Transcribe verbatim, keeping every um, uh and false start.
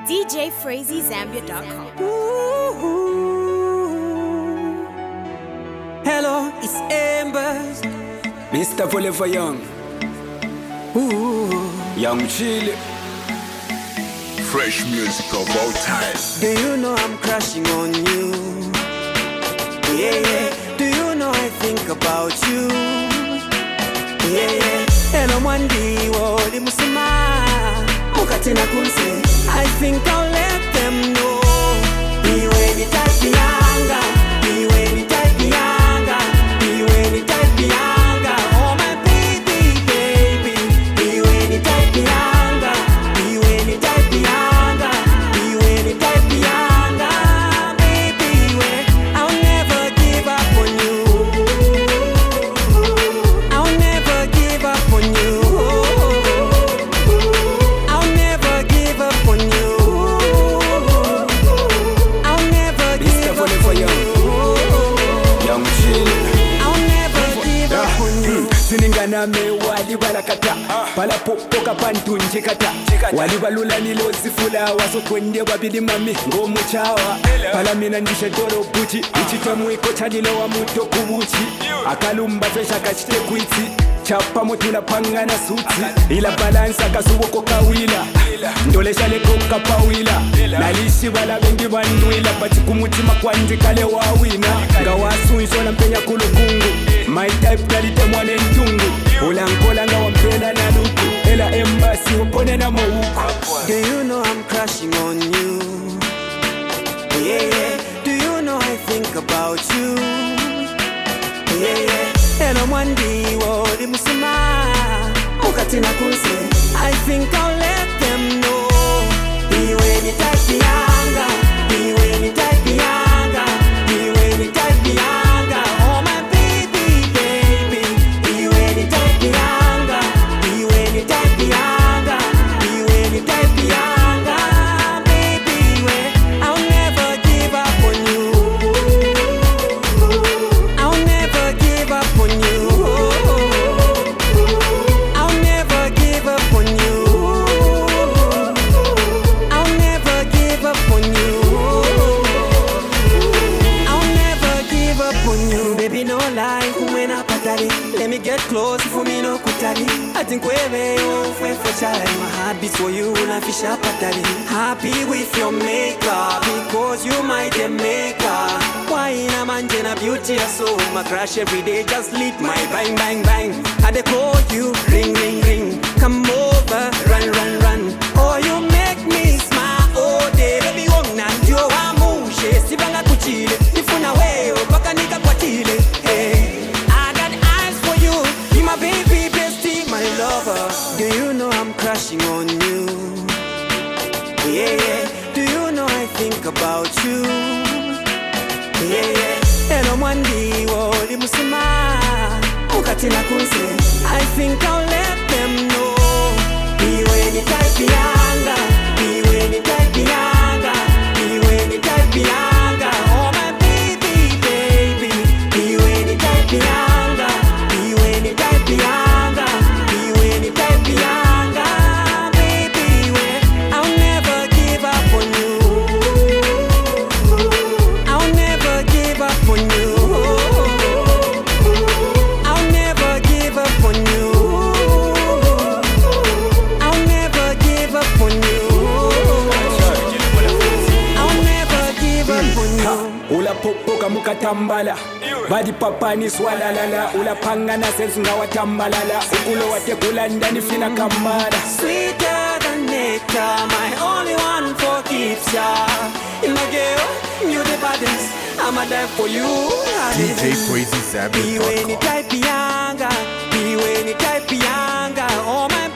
D J Frazy Zambia dot com. Hello, it's Embers. Mister Forever Young. Ooh. Young Chile. Fresh music of all time. Do you know I'm crashing on you? Yeah, yeah. Do you know I think about you? Yeah, yeah. Hello, Mwandi, Wodi Musima. Mukatina Kunse. I think I'll let them know. Be when it type Bianga. Be when it type Bianga. Be when it type Bianga. Oh, my baby, baby. Be when it type Bianga. Be when it type Bianga. Be when it type Bianga. Baby, wait. I'll never give up on you. I'll never give up on you. I'll never give up on you. I'll never give up on you. Young Chile. I'll never give up on you. Siningana me wali balakata Pala popoka pantu njikata Wali balula nilo zifula Waso kwende wabidi mami ngomu chawa Pala mina ndishe doro buchi Ichite mwiko chadilo wa muto kubuchi Akalumba fesha kachite kuiti Chapa mutuna panga na suti Ila balansa kasuwoko kawila Ndolesha leko kapawila Nalishi wala bengi banduila Pati kumutima kwa njikale wawina Ngawasu isona mpenya kulukungu My type kalite mwane ntungu Ula nkola nga wampenda na luku Ela embassy upone na mawuku. Do you know I'm crashing on you? Yeah, yeah. Do you know I think about you? Yeah, yeah. Hello, Mwandi, Wodi Musima. Mukatina Kunse. I think I'll let them know. Be when it type Bianga. Be when it type Bianga. Be when it type Bianga. Oh, my baby, baby. Be when it type Bianga. Be when it type Bianga. Be when it type Bianga. Baby, wait. I'll never give up on you. I'll never give up on you. I'll never give up on you. I'll never give up on you. I'll never give up on you. Baby, no lie, when I patali. Let me get close for me no kutali. I think wewe ufwe for child. My heart beats for you, na fisha patali. Happy with your makeup because you my the maker. Why in a manjena beauty so my crush every day just lit my bang bang bang. I dey call you ring ring ring. Come over, run run run. Oh, you make me smile all day. Baby, wong na ndio wa mushe sibanga kuchile. Ifuna wewe paka nikakwatile. Hey, I got eyes for you. Be my baby, bestie, my lover. Do you know I'm crashing on you? Yeah, yeah. Do you know I think about you? Yeah, yeah. Hello, Mwandi, Wodi Musima. Mukatina Kunse. I think I'll let them know. Be when it type Bianga. Be when it type Bianga. Be when it type Bianga. Oh, my baby, baby. Be when it type Bianga. Be when it type Bianga. Be when it type Bianga. Baby, wait. I'll never give up on you. I'll never give up on you. I'll never give up on you. I'll never give up on you. I'll never give up on you. Ula popoka mukatambala Badi papa ni swalala Ula panga na sensu nga watambalala Ukulo wate kulanda ni fina kamara. Sweeter than nectar, my only one for keeps ya. In my girl, you the baddest. I'ma die for you. D J Frazy Be when Zambia it dot com. type Bianga. Be when it type Bianga. Oh, my